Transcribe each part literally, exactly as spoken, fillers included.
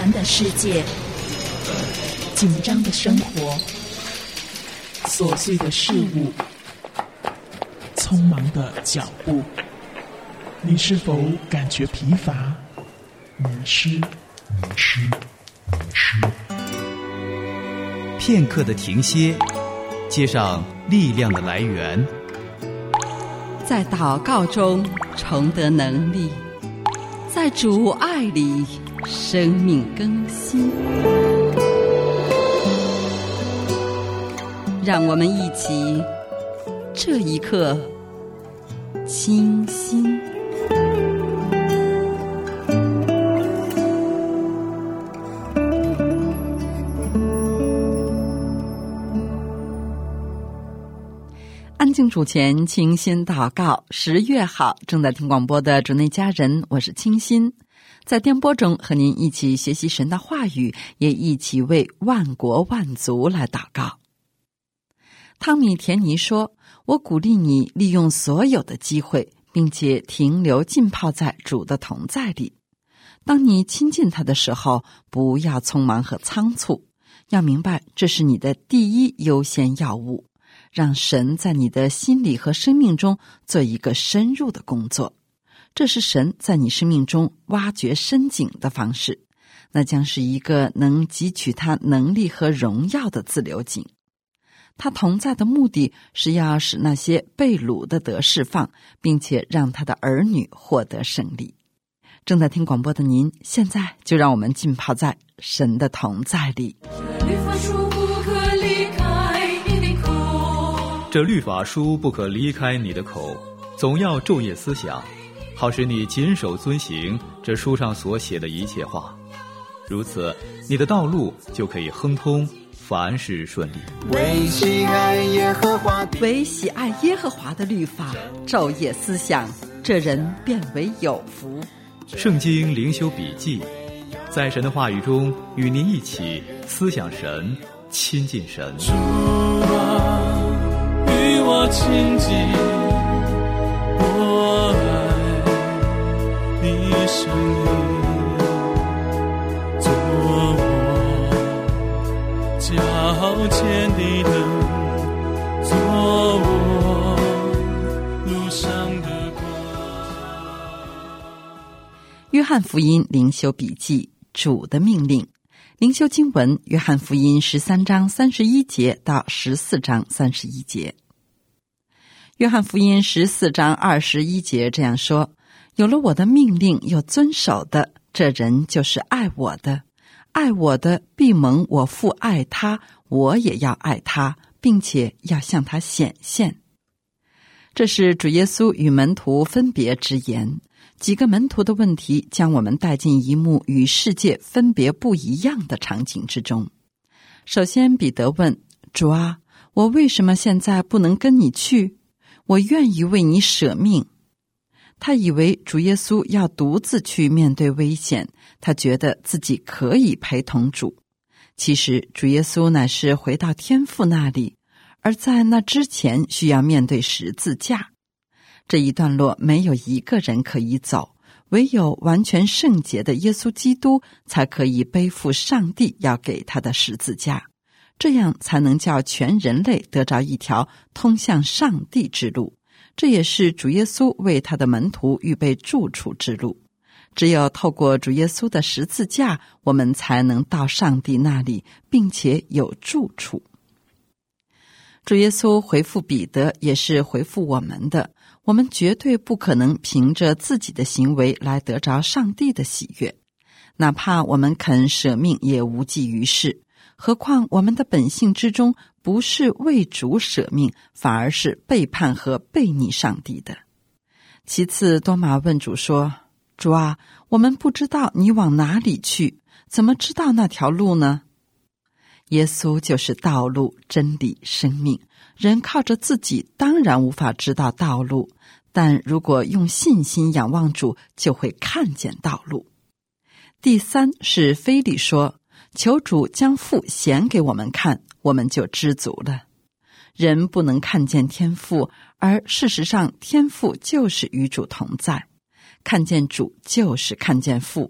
繁的世界，紧张的生活，琐碎的事物，匆忙的脚步，你是否感觉疲乏、迷失？迷失，迷失。 片刻的停歇，接上力量的来源， 在祷告中重得能力，在主爱里生命更新。让我们一起这一刻清心。安静主前，清心祷告。十月好，正在听广播的主内家人，我是清心，在电波中和您一起学习神的话语，也一起为万国万族来祷告。汤米·田尼说，我鼓励你利用所有的机会，并且停留浸泡在主的同在里。当你亲近他的时候，不要匆忙和仓促，要明白这是你的第一优先要务，让神在你的心里和生命中做一个深入的工作。这是神在你生命中挖掘深井的方式，那将是一个能汲取他能力和荣耀的自流井。他同在的目的是要使那些被掳的得释放，并且让他的儿女获得胜利。正在听广播的您，现在就让我们浸泡在神的同在里。 律法书不可离开你的口， 这律法书不可离开你的口，总要昼夜思想，好使你谨守遵行这书上所写的一切话。如此，你的道路就可以亨通，凡事顺利。 为喜爱耶和华， 为喜爱耶和华的律法，昼夜思想，这人便为有福。 圣经灵修笔记，在神的话语中与您一起思想神，亲近神。 主啊，与我亲近，我爱你声音，做我脚前的灯，做我路上的光。 约翰福音灵修笔记，主的命令。灵修经文，约翰福音十三章三十一节到十四章三十一节。约翰福音十四章二十一节这样说，有了我的命令又遵守的，这人就是爱我的，爱我的必蒙我父爱他，我也要爱他，并且要向他显现。这是主耶稣与门徒分别之言。几个门徒的问题将我们带进一幕与世界分别不一样的场景之中。首先，彼得问，主啊，我为什么现在不能跟你去？我愿意为你舍命。他以为主耶稣要独自去面对危险，他觉得自己可以陪同主。其实主耶稣乃是回到天父那里，而在那之前需要面对十字架。这一段落没有一个人可以走，唯有完全圣洁的耶稣基督才可以背负上帝要给他的十字架，这样才能叫全人类得着一条通向上帝之路。这也是主耶稣为他的门徒预备住处之路。只有透过主耶稣的十字架，我们才能到上帝那里，并且有住处。主耶稣回复彼得，也是回复我们的。我们绝对不可能凭着自己的行为来得着上帝的喜悦，哪怕我们肯舍命也无济于事。何况我们的本性之中不是为主舍命，反而是背叛和背逆上帝的。其次，多马问主说，主啊，我们不知道你往哪里去，怎么知道那条路呢？耶稣就是道路、真理、生命。人靠着自己当然无法知道道路，但如果用信心仰望主，就会看见道路。第三是腓利说，求主将父显给我们看，我们就知足了。人不能看见天父，而事实上天父就是与主同在。看见主就是看见父，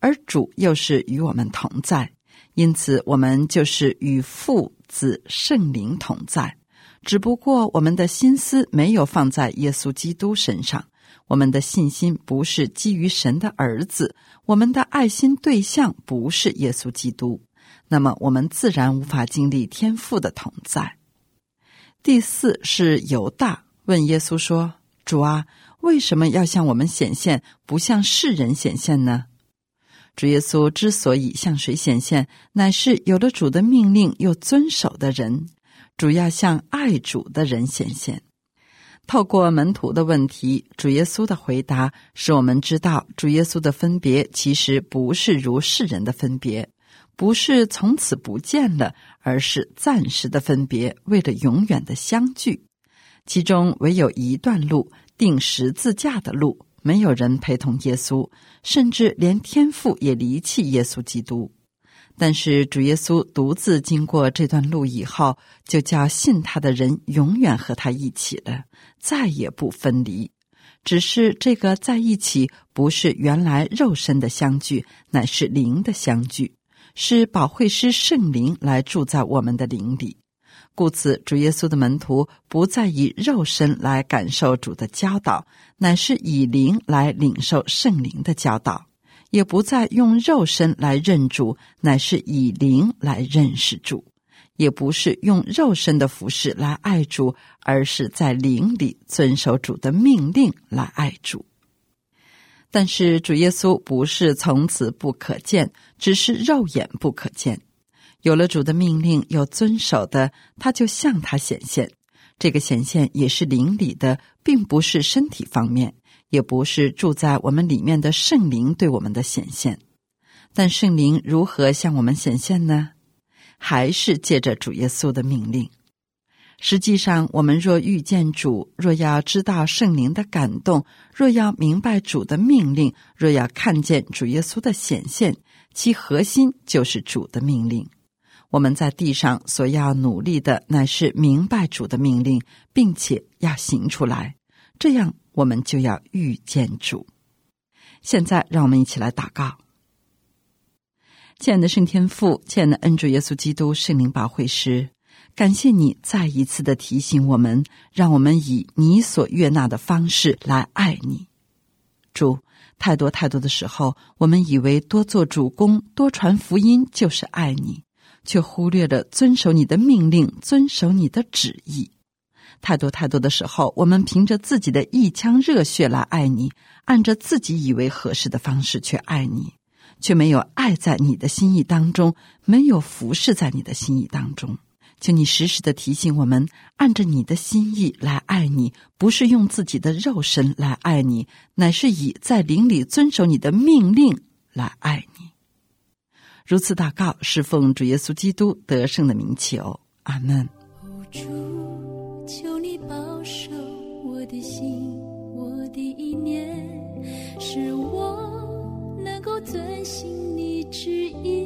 而主又是与我们同在，因此我们就是与父、子、圣灵同在。只不过我们的心思没有放在耶稣基督身上，我们的信心不是基于神的儿子，我们的爱心对象不是耶稣基督，那么我们自然无法经历天父的同在。第四是犹大问耶稣说，主啊，为什么要向我们显现，不向世人显现呢？主耶稣之所以向谁显现，乃是有了主的命令又遵守的人，主要向爱主的人显现。透过门徒的问题，主耶稣的回答使我们知道，主耶稣的分别其实不是如世人的分别，不是从此不见了，而是暂时的分别，为了永远的相聚。其中唯有一段路，定十字架的路，没有人陪同耶稣，甚至连天父也离弃耶稣基督。但是主耶稣独自经过这段路以后，就叫信他的人永远和他一起了，再也不分离。只是这个在一起不是原来肉身的相聚，乃是灵的相聚，是保惠师圣灵来住在我们的灵里。故此主耶稣的门徒不再以肉身来感受主的教导，乃是以灵来领受圣灵的教导，也不再用肉身来认主，乃是以灵来认识主，也不是用肉身的服事来爱主，而是在灵里遵守主的命令来爱主。但是主耶稣不是从此不可见，只是肉眼不可见。有了主的命令又遵守的，他就向他显现。这个显现也是灵里的，并不是身体方面，也不是住在我们里面的圣灵对我们的显现。但圣灵如何向我们显现呢？还是借着主耶稣的命令。实际上我们若遇见主，若要知道圣灵的感动，若要明白主的命令，若要看见主耶稣的显现，其核心就是主的命令。我们在地上所要努力的，乃是明白主的命令，并且要行出来，这样我们就要遇见主。现在让我们一起来祷告。亲爱的圣天父，亲爱的恩主耶稣基督圣灵保惠师，感谢你再一次的提醒我们，让我们以你所悦纳的方式来爱你。主，太多太多的时候，我们以为多做主工，多传福音就是爱你，却忽略了遵守你的命令，遵守你的旨意。太多太多的时候，我们凭着自己的一腔热血来爱你，按着自己以为合适的方式去爱你，却没有爱在你的心意当中，没有服侍在你的心意当中。求你时时的提醒我们，按着你的心意来爱你，不是用自己的肉身来爱你，乃是以在灵里遵守你的命令来爱你。如此祷告，是奉主耶稣基督得胜的名求，阿们。 主，求你保守我的心，我的意念，使我能够遵行你旨意。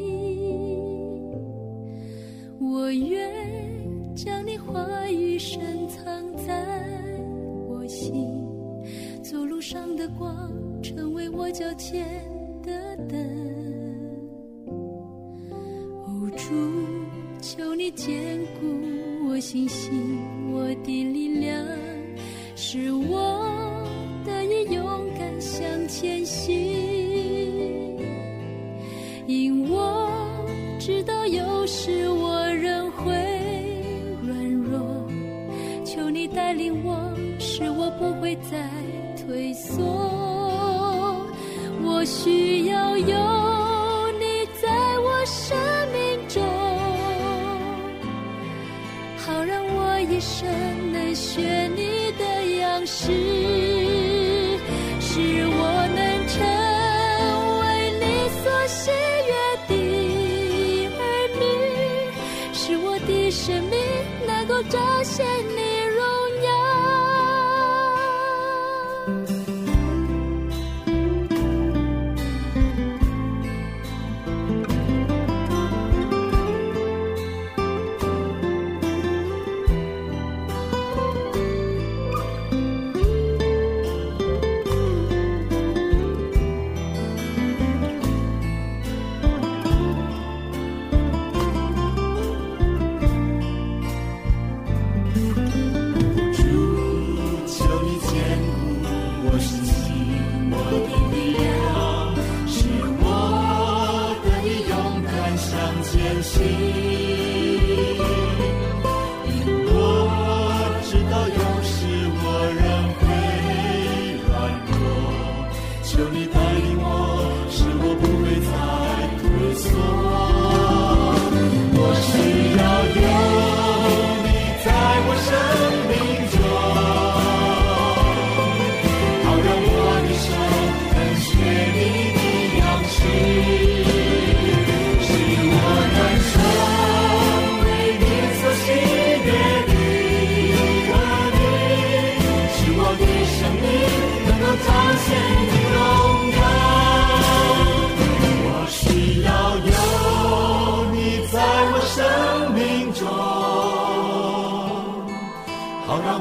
我愿将你话语深藏在我心，走路上的光，成为我脚前的灯。哦，主，求你坚固我信心，我的力量，使我得以勇敢向前行。因我知道有时我仍会软弱，求你带领我，使我不会再退缩。我需要有你在我生命中，好让我一生能学你的样式，使我能成为你所喜悦的儿女，使我的生命能够彰显你荣耀。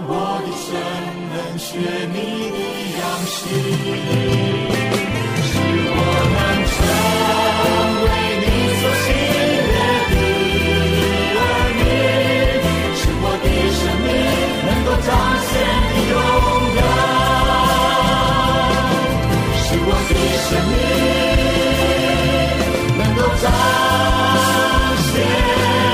我的神能学你的样式，使我能成为你所喜悦的儿女，使我的生命能够彰显你荣耀，使我的生命能够彰显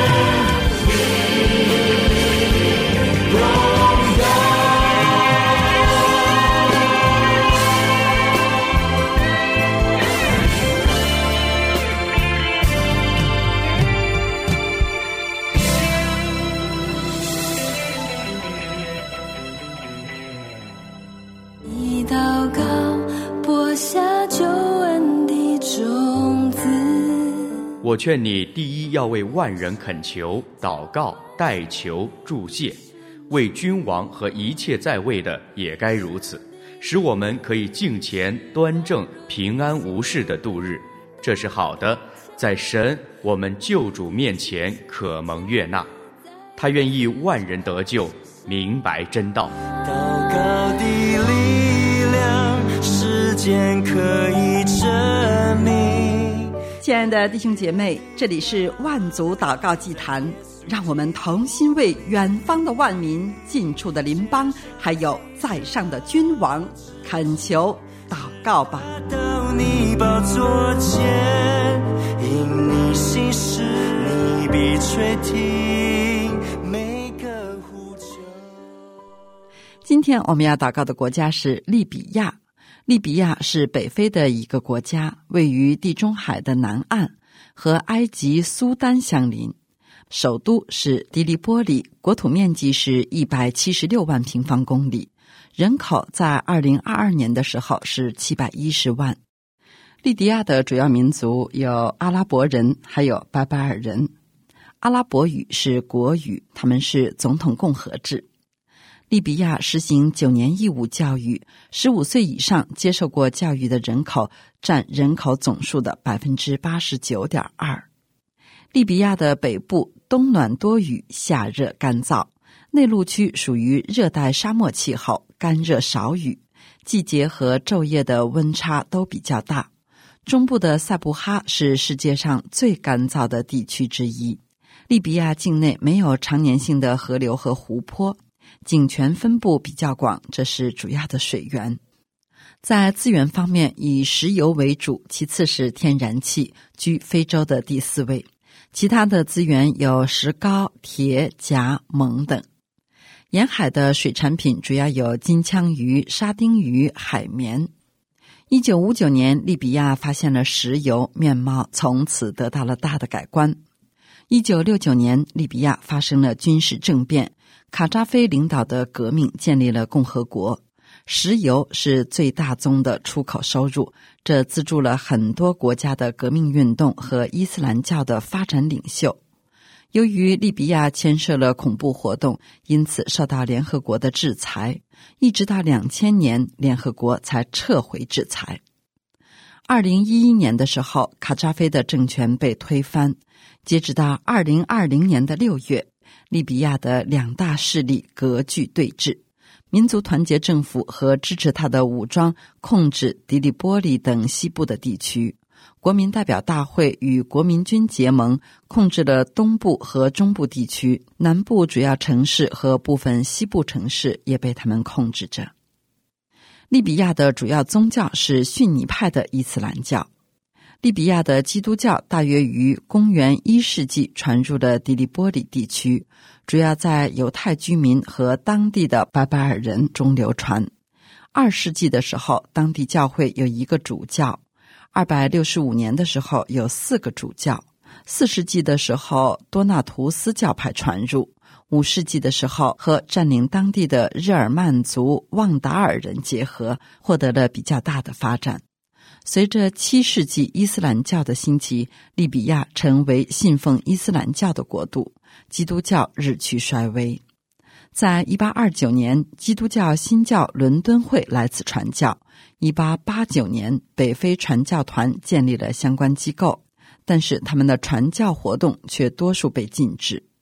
我劝你，第一要为万人恳求、祷告、代求、祝谢，为君王和一切在位的也该如此，使我们可以敬虔、端正、平安无事的度日。这是好的，在神我们救主面前可蒙悦纳。他愿意万人得救，明白真道。 祷告的力量，时间可以证明。 亲爱的弟兄姐妹，这里是万族祷告祭坛，让我们同心为远方的万民、近处的邻邦，还有在上的君王恳求祷告吧。 到你宝座前，因你心事，你必垂听每个呼求。 今天我们要祷告的国家是利比亚。利比亚是北非的一个国家，位于地中海的南岸，和埃及苏丹相邻。首都是迪利波里，国土面积是一百七十六万平方公里，人口在二零二二年的时候是七百一十万。利比亚的主要民族有阿拉伯人，还有巴巴尔人。阿拉伯语是国语，他们是总统共和制。利比亚实行九年义务教育，十五岁以上接受过教育的人口占人口总数的 百分之八十九点二。 利比亚的北部冬暖多雨，夏热干燥，内陆区属于热带沙漠气候，干热少雨，季节和昼夜的温差都比较大。中部的塞布哈是世界上最干燥的地区之一。利比亚境内没有常年性的河流和湖泊，井泉分布比较广，这是主要的水源。在资源方面，以石油为主，其次是天然气，居非洲的第四位。其他的资源有石膏、铁、钾、锰等。沿海的水产品主要有金枪鱼、沙丁鱼、海绵。一九五九年，利比亚发现了石油，面貌从此得到了大的改观。一九六九年，利比亚发生了军事政变，卡扎菲领导的革命建立了共和国。石油是最大宗的出口收入，这资助了很多国家的革命运动和伊斯兰教的发展领袖。由于利比亚牵涉了恐怖活动，因此受到联合国的制裁，一直到两千年，联合国才撤回制裁。二零一一年的时候，卡扎菲的政权被推翻。截止到二零二零年的六月，利比亚的两大势力割据对峙，民族团结政府和支持他的武装控制迪利波里等西部的地区，国民代表大会与国民军结盟，控制了东部和中部地区，南部主要城市和部分西部城市也被他们控制着。利比亚的主要宗教是逊尼派的伊斯兰教。利比亚的基督教大约于公元一世纪传入了迪利波里地区，主要在犹太居民和当地的巴巴尔人中流传。二世纪的时候，当地教会有一个主教。二百六十五年的时候有四个主教。四世纪的时候，多纳图斯教派传入。五世纪的时候，和占领当地的日耳曼族旺达尔人结合，获得了比较大的发展。随着七世纪伊斯兰教的兴起，利比亚成为信奉伊斯兰教的国度，基督教日趋衰微。在一八二九年，基督教新教伦敦会来此传教。一八八九年，北非传教团建立了相关机构，但是他们的传教活动却多数被禁止。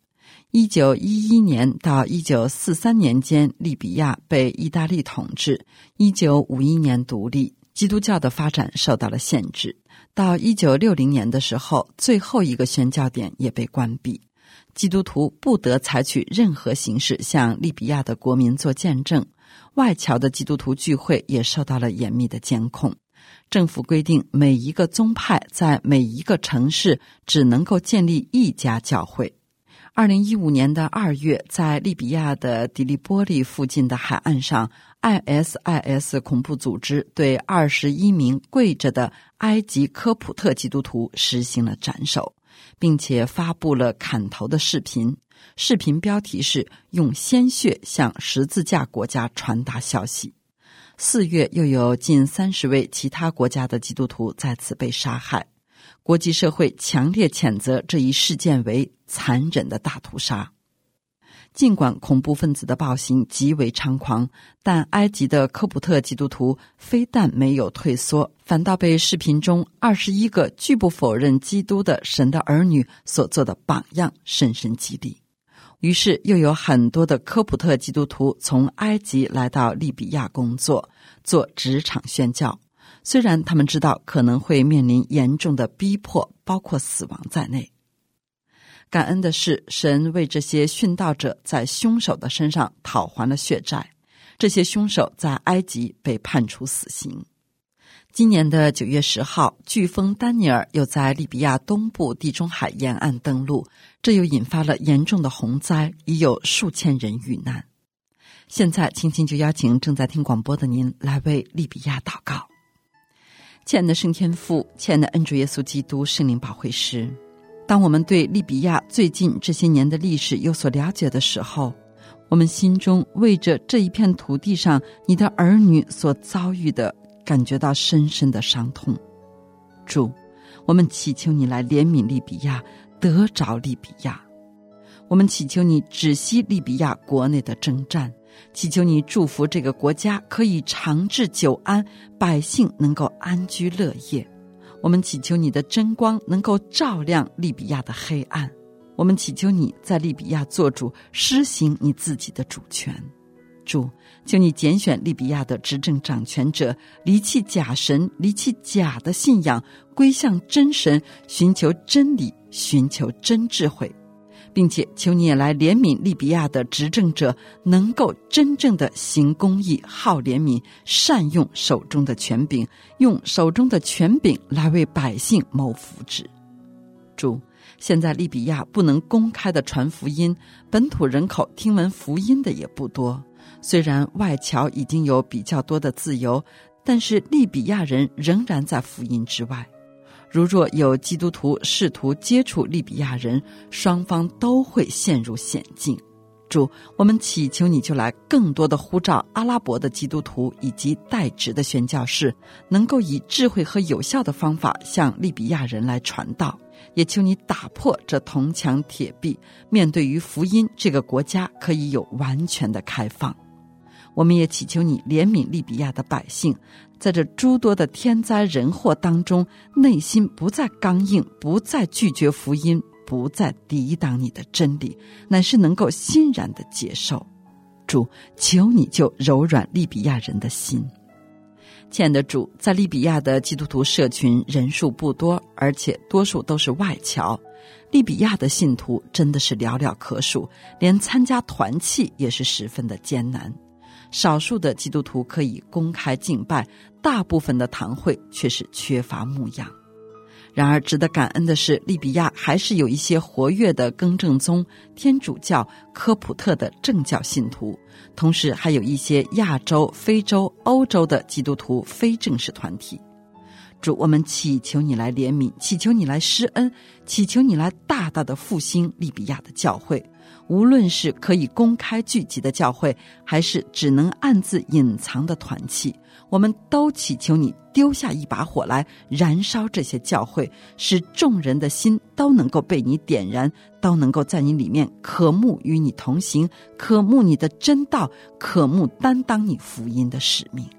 一九一一年到一九四三年间，利比亚被意大利统治。一九五一年独立，基督教的发展受到了限制。到一九六零年的时候，最后一个宣教点也被关闭，基督徒不得采取任何形式向利比亚的国民做见证。外侨的基督徒聚会也受到了严密的监控。政府规定每一个宗派在每一个城市只能够建立一家教会。二零一五年的二月，在利比亚的迪利波利附近的海岸上， I S I S 恐怖组织对二十一名跪着的埃及科普特基督徒实行了斩首，并且发布了砍头的视频。视频标题是用鲜血向十字架国家传达消息。四月又有近三十位其他国家的基督徒在此被杀害。国际社会强烈谴责这一事件为残忍的大屠杀。尽管恐怖分子的暴行极为猖狂，但埃及的科普特基督徒非但没有退缩，反倒被视频中二十一个拒不否认基督的神的儿女所做的榜样深深激励。于是又有很多的科普特基督徒从埃及来到利比亚工作，做职场宣教。虽然他们知道可能会面临严重的逼迫，包括死亡在内。感恩的是，神为这些殉道者在凶手的身上讨还了血债。这些凶手在埃及被判处死刑。今年的九月十号，飓风丹尼尔又在利比亚东部地中海沿岸登陆，这又引发了严重的洪灾，已有数千人遇难。现在青青就邀请正在听广播的您来为利比亚祷告。亲爱的圣天父，亲爱的恩主耶稣基督圣灵保惠师，当我们对利比亚最近这些年的历史有所了解的时候，我们心中为着这一片土地上你的儿女所遭遇的感觉到深深的伤痛。主，我们祈求你来怜悯利比亚，得着利比亚。我们祈求你止息利比亚国内的征战，祈求你祝福这个国家可以长治久安，百姓能够安居乐业。我们祈求你的真光能够照亮利比亚的黑暗。我们祈求你在利比亚做主，施行你自己的主权。主，求你拣选利比亚的执政掌权者，离弃假神，离弃假的信仰，归向真神，寻求真理，寻求真智慧，并且求你也来怜悯利比亚的执政者，能够真正的行公义，好怜悯，善用手中的权柄，用手中的权柄来为百姓谋福祉。主，现在利比亚不能公开的传福音，本土人口听闻福音的也不多。虽然外侨已经有比较多的自由，但是利比亚人仍然在福音之外。如若有基督徒试图接触利比亚人，双方都会陷入险境。主，我们祈求你就来更多的呼召阿拉伯的基督徒以及代职的宣教士，能够以智慧和有效的方法向利比亚人来传道。也求你打破这铜墙铁壁，面对于福音，这个国家可以有完全的开放。我们也祈求你怜悯利比亚的百姓，在这诸多的天灾人祸当中，内心不再刚硬，不再拒绝福音，不再抵挡你的真理，乃是能够欣然的接受。主，求你就柔软利比亚人的心。亲爱的主，在利比亚的基督徒社群人数不多，而且多数都是外侨。利比亚的信徒真的是寥寥可数，连参加团契也是十分的艰难。少数的基督徒可以公开敬拜，大部分的堂会却是缺乏牧养。然而值得感恩的是，利比亚还是有一些活跃的更正宗、天主教、科普特的正教信徒，同时还有一些亚洲、非洲、欧洲的基督徒非正式团体。主，我们祈求你来怜悯，祈求你来施恩，祈求你来大大的复兴利比亚的教会，无论是可以公开聚集的教会，还是只能暗自隐藏的团契，我们都祈求你丢下一把火来燃烧这些教会，使众人的心都能够被你点燃，都能够在你里面渴慕与你同行，渴慕你的真道，渴慕担当你福音的使命。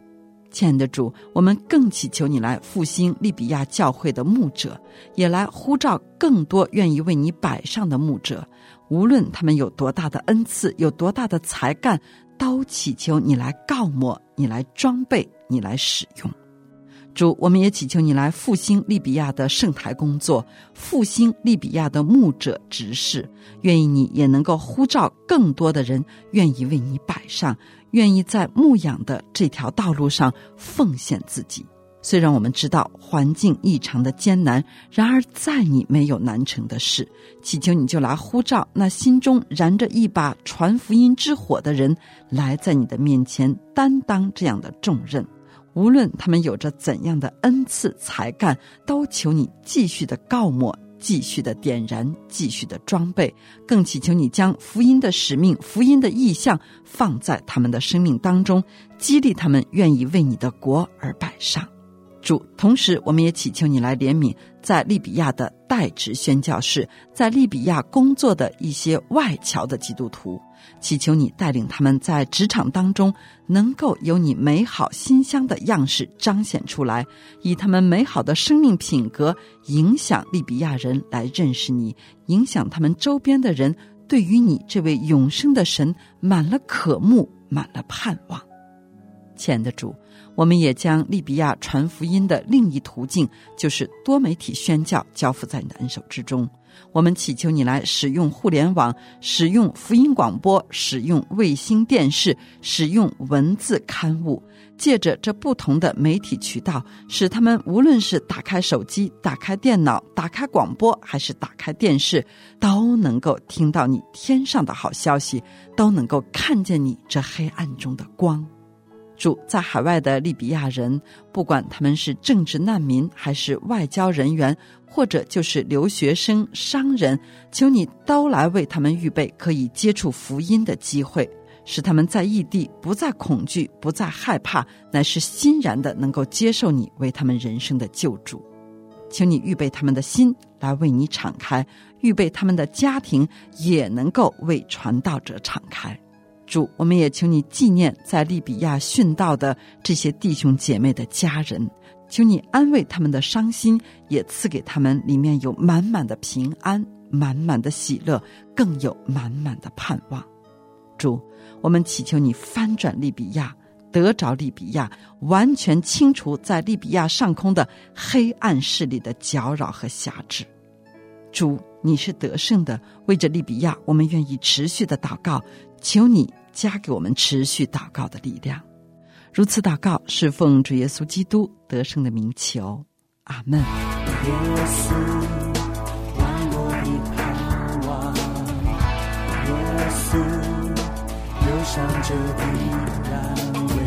亲爱的主，我们更祈求你来复兴利比亚教会的牧者，也来呼召更多愿意为你摆上的牧者，无论他们有多大的恩赐，有多大的才干，都祈求你来膏抹，你来装备，你来使用。主，我们也祈求你来复兴利比亚的圣台工作，复兴利比亚的牧者执事，愿意你也能够呼召更多的人愿意为你摆上，愿意在牧养的这条道路上奉献自己。虽然我们知道环境异常的艰难，然而在你没有难成的事，祈求你就来呼召那心中燃着一把传福音之火的人，来在你的面前担当这样的重任。无论他们有着怎样的恩赐才干，都求你继续的膏抹，继续的点燃，继续的装备，更祈求你将福音的使命，福音的意向放在他们的生命当中，激励他们愿意为你的国而摆上。主，同时我们也祈求你来怜悯在利比亚的代职宣教士，在利比亚工作的一些外侨的基督徒，祈求你带领他们在职场当中能够有你美好馨香的样式彰显出来，以他们美好的生命品格影响利比亚人来认识你，影响他们周边的人对于你这位永生的神满了渴慕，满了盼望。亲爱的主，我们也将利比亚传福音的另一途径，就是多媒体宣教，交付在你的恩手之中。我们祈求你来使用互联网，使用福音广播，使用卫星电视，使用文字刊物，借着这不同的媒体渠道，使他们无论是打开手机，打开电脑，打开广播，还是打开电视，都能够听到你天上的好消息，都能够看见你这黑暗中的光。主，在海外的利比亚人，不管他们是政治难民，还是外交人员，或者就是留学生、商人，求你都来为他们预备可以接触福音的机会，使他们在异地不再恐惧，不再害怕，乃是欣然的能够接受你为他们人生的救主。求你预备他们的心来为你敞开，预备他们的家庭也能够为传道者敞开。主，我们也求你纪念在利比亚殉道的这些弟兄姐妹的家人，求你安慰他们的伤心，也赐给他们里面有满满的平安，满满的喜乐，更有满满的盼望。主，我们祈求你翻转利比亚，得着利比亚，完全清除在利比亚上空的黑暗势力的搅扰和辖制。主，你是得胜的，为着利比亚，我们愿意持续的祷告，求你加给我们持续祷告的力量。如此祷告，是奉主耶稣基督得胜的名求，阿们。 耶稣，万国的盼望，耶稣，忧伤者的安慰，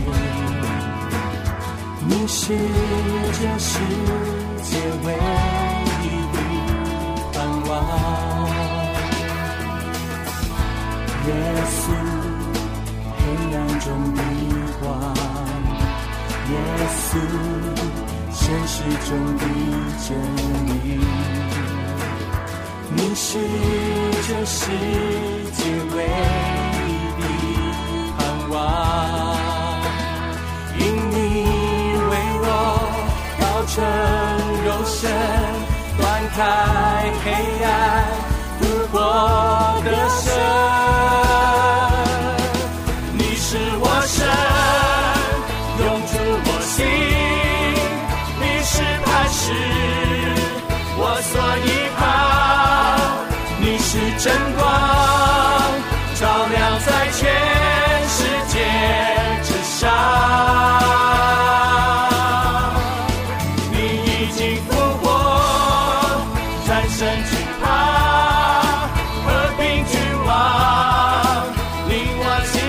你是这世界唯一的盼望。耶稣，黑暗中的光，耶稣，现实中的真理，你是这世界唯一的盼望。因你为我道成肉身，断开黑暗，度过的神。是我神，永驻我心，你是磐石，我所依靠，你是真光，照亮在全世界之上。你已经复活，战胜惧怕，和平君王，领我心。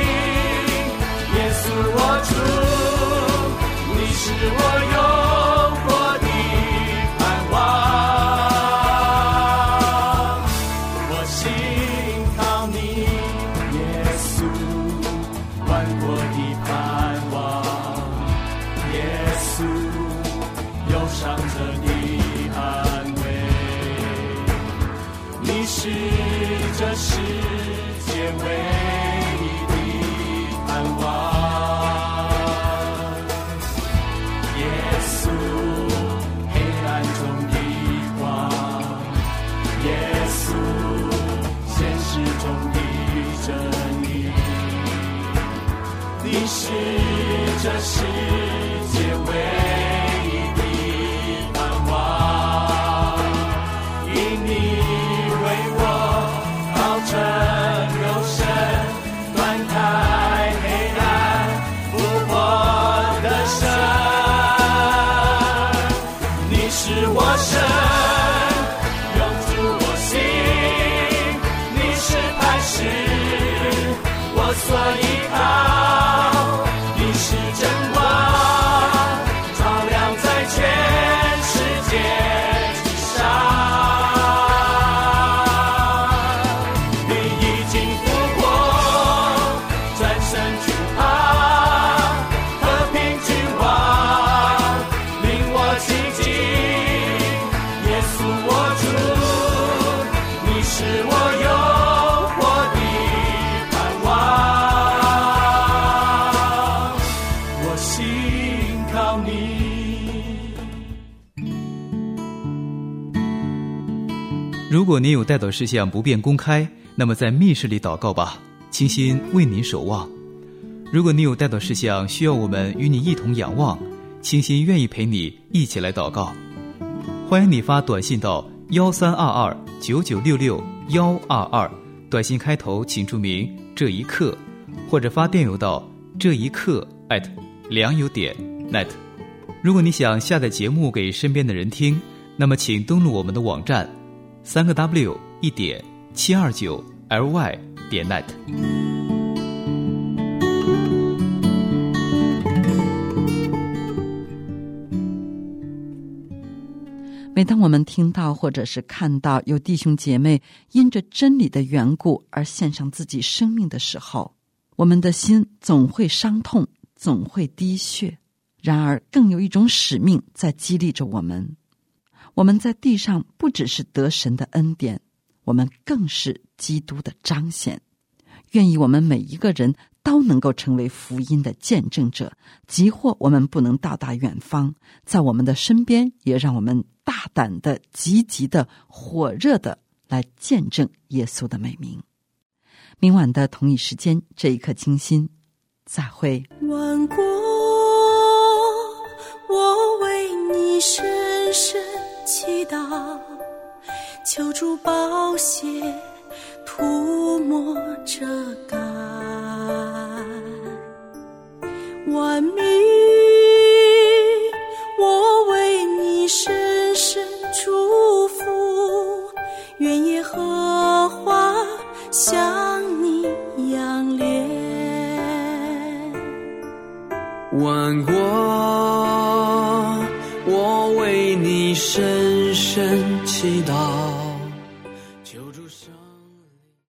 是我永活的盼望，我信靠你，耶稣，万国的盼望，耶稣，忧伤者的安慰，你是这世界唯一的盼望。 是我神，永驻我心。你是磐石，我所依靠。你是真光，照亮在全世界之上。你已经复活，转身惧怕，和平君王，令我亲近。耶稣我主，你是我有活的盼望，我信靠你。 如果您有代祷事项不便公开，那么在密室里祷告吧，倾心为您守望。如果你有代祷事项需要我们与你一同仰望，倾心愿意陪你一起来祷告。欢迎你发短信到幺三二二九九六六幺二二，短信开头请注明这一刻，或者发电邮到这一刻 at 良友点 net。如果你想下载节目给身边的人听，那么请登录我们的网站三个 W 一点七二九 L Y 点 net。 每当我们听到或者是看到有弟兄姐妹因着真理的缘故而献上自己生命的时候，我们的心总会伤痛，总会滴血。然而更有一种使命在激励着我们，我们在地上不只是得神的恩典，我们更是基督的彰显。愿意我们每一个人都能够成为福音的见证者，即或我们不能到达远方，在我们的身边也让我们大胆的、积极的、火热的来见证耶稣的美名。明晚的同一时间，这一刻清心，再会。 万国，我为你深深祈祷，求主宝血涂抹遮盖，万民，我为你深深祝福，愿耶和华向你仰脸。 万国，我为你深深祈祷，